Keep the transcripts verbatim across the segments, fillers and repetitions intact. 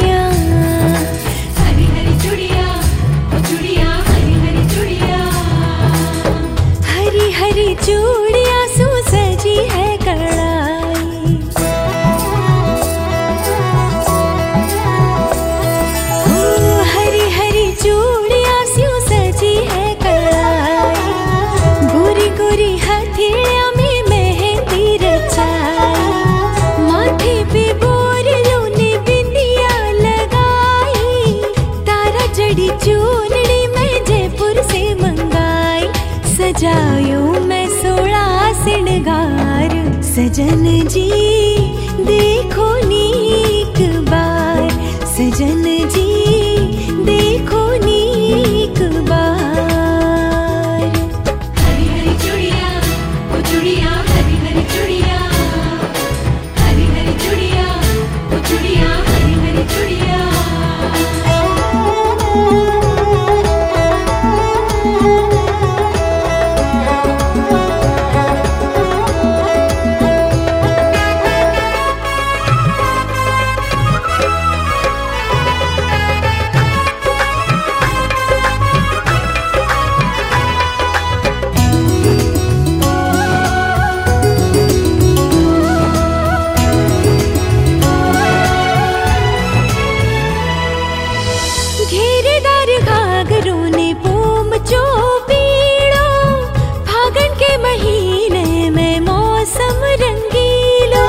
चूड़िया, हरी हरी चूड़िया, ओ चूड़िया हरी हरी चूड़िया। हरी हरी चूड़िया सु सजी है कढ़ाई। ओ हरी हरी चूड़िया सु सजी है कढ़ाई। गोरी गोरी हथेलियां में मेहंदी रचाई। माथे पे बोरलों ने बिंदिया लगाई। तारा जड़ी चूनड़ी मैं जयपुर से मंगाई। सजायो मैं सोला सिंगार, सजन जी देखो नीक बार। सजन जी देखो नीक बार। हरी हरी चूड़िया, ओ चूड़िया हरी हरी चूड़िया। हरी हरी चूड़िया, ओ चूड़िया हरी हरी चूड़िया। घेरेदार घाघरों ने पोम चोपीड़ो। फागुन के महीने में मौसम रंगीलो।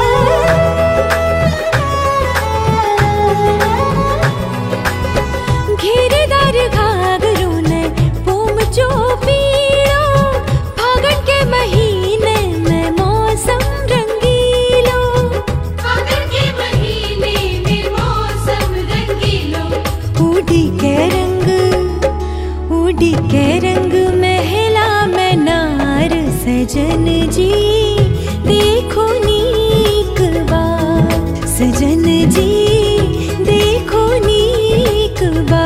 घेरेदार घाघरों ने पोम चोपीड़ो। फागुन के महीने में मौसम रंगीलो। फागुन के महीने में मौसम रंगीलो। उड़ी के रंग, उड़ी के रंग महला में नार। सजन जी देखो नीक बार। सजन जी देखो नीक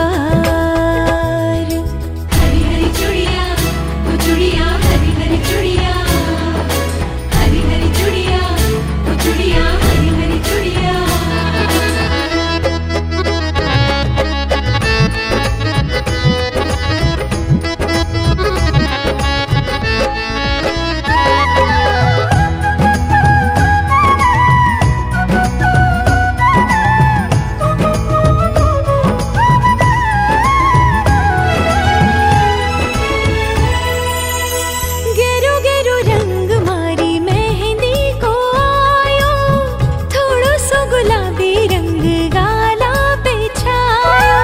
बार। हरी हरी चूड़िया, ओ चूड़िया हरी हरी चूड़िया। हरी हरी चूड़िया, ओ चूड़िया हरी हरी चूड़िया। गेरो गेरो रंग मारी मेहंदी को आयो। थोड़ो सो गुलाबी रंग गाला पे छायो।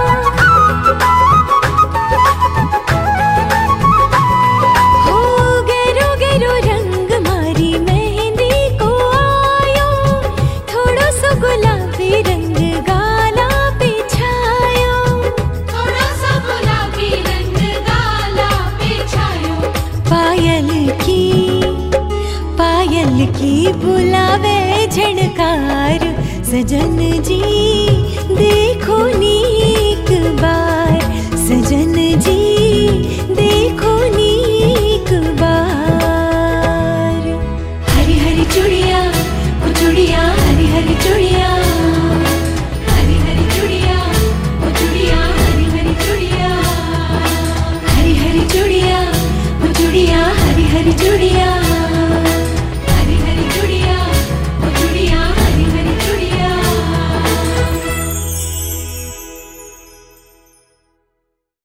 हो गेरो गेरो रंग मारी मेहंदी को आयो। थोड़ो सो गुलाबी रंग गाला पे छायो। थोड़ा सा गुलाबी रंग गाला पे छायो। पायल की, पायल की बुलावे झनकार। सजन जी